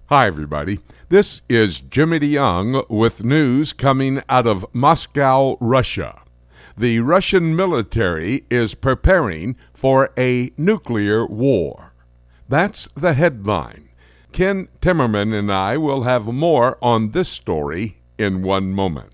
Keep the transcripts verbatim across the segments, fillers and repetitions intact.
Hi, everybody. This is Jimmy DeYoung with news coming out of Moscow, Russia. The Russian military is preparing for a nuclear war. That's the headline. Ken Timmerman and I will have more on this story in one moment.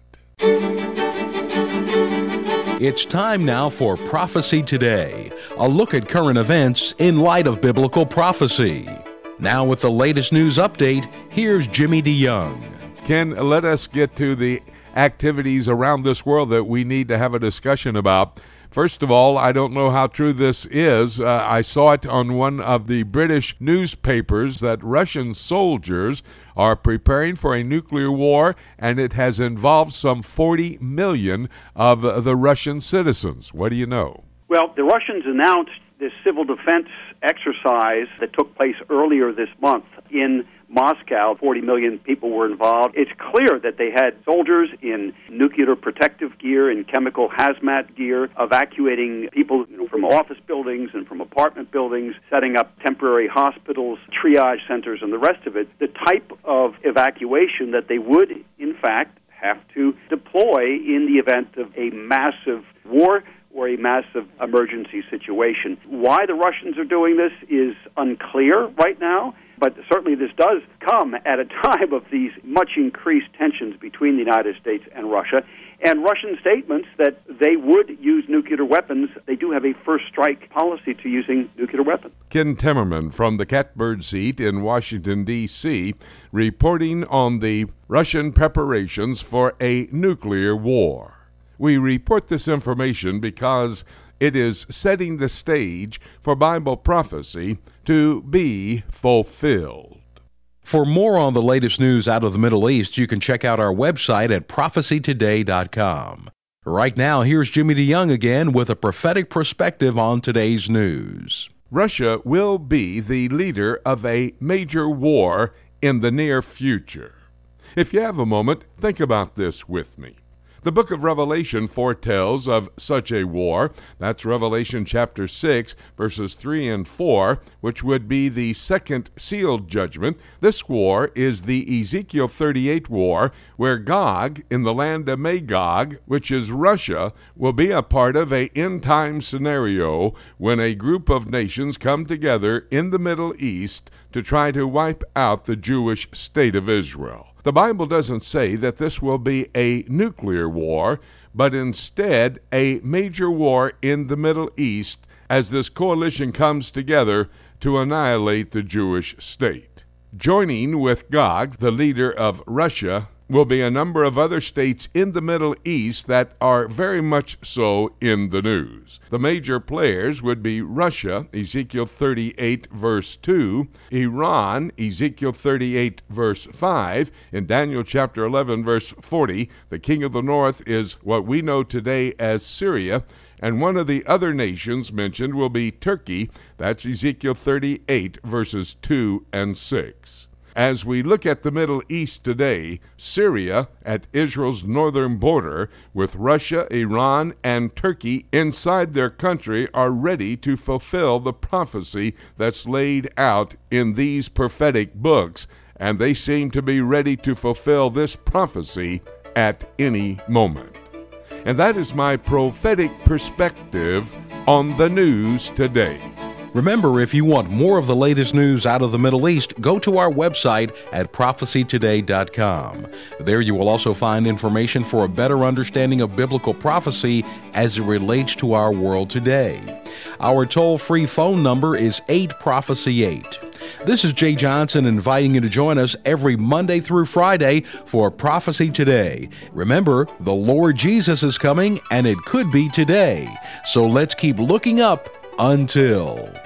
It's time now for Prophecy Today, a look at current events in light of biblical prophecy. Now with the latest news update, here's Jimmy DeYoung. Ken, let us get to the activities around this world that we need to have a discussion about. First of all, I don't know how true this is. Uh, I saw it on one of the British newspapers that Russian soldiers are preparing for a nuclear war, and it has involved some forty million of uh, the Russian citizens. What do you know? Well, the Russians announced this civil defense exercise that took place earlier this month in Moscow. forty million people were involved. It's clear that they had soldiers in nuclear protective gear and chemical hazmat gear evacuating people, you know, from office buildings and from apartment buildings, setting up temporary hospitals, triage centers, and the rest of it. The type of evacuation that they would, in fact, have to deploy in the event of a massive war or a massive emergency situation. Why the Russians are doing this is unclear right now, but certainly this does come at a time of these much increased tensions between the United States and Russia, and Russian statements that they would use nuclear weapons. They do have a first strike policy to using nuclear weapons. Ken Timmerman from the Catbird Seat in Washington, D C, reporting on the Russian preparations for a nuclear war. We report this information because it is setting the stage for Bible prophecy to be fulfilled. For more on the latest news out of the Middle East, you can check out our website at prophecy today dot com. Right now, here's Jimmy DeYoung again with a prophetic perspective on today's news. Russia will be the leader of a major war in the near future. If you have a moment, think about this with me. The book of Revelation foretells of such a war. That's Revelation chapter six, verses three and four, which would be the second sealed judgment. This war is the Ezekiel thirty-eight war, where Gog, in the land of Magog, which is Russia, will be a part of a end-time scenario when a group of nations come together in the Middle East to try to wipe out the Jewish state of Israel. The Bible doesn't say that this will be a nuclear war, but instead a major war in the Middle East as this coalition comes together to annihilate the Jewish state. Joining with Gog, the leader of Russia, will be a number of other states in the Middle East that are very much so in the news. The major players would be Russia, Ezekiel thirty-eight, verse two, Iran, Ezekiel thirty-eight, verse five, in Daniel chapter eleven, verse forty, the king of the north is what we know today as Syria, and one of the other nations mentioned will be Turkey. That's Ezekiel thirty-eight, verses two and six. As we look at the Middle East today, Syria at Israel's northern border with Russia, Iran, and Turkey inside their country are ready to fulfill the prophecy that's laid out in these prophetic books, and they seem to be ready to fulfill this prophecy at any moment. And that is my prophetic perspective on the news today. Remember, if you want more of the latest news out of the Middle East, go to our website at prophecy today dot com. There you will also find information for a better understanding of biblical prophecy as it relates to our world today. Our toll-free phone number is eight prophecy eight. This is Jay Johnson inviting you to join us every Monday through Friday for Prophecy Today. Remember, the Lord Jesus is coming, and it could be today. So let's keep looking up until...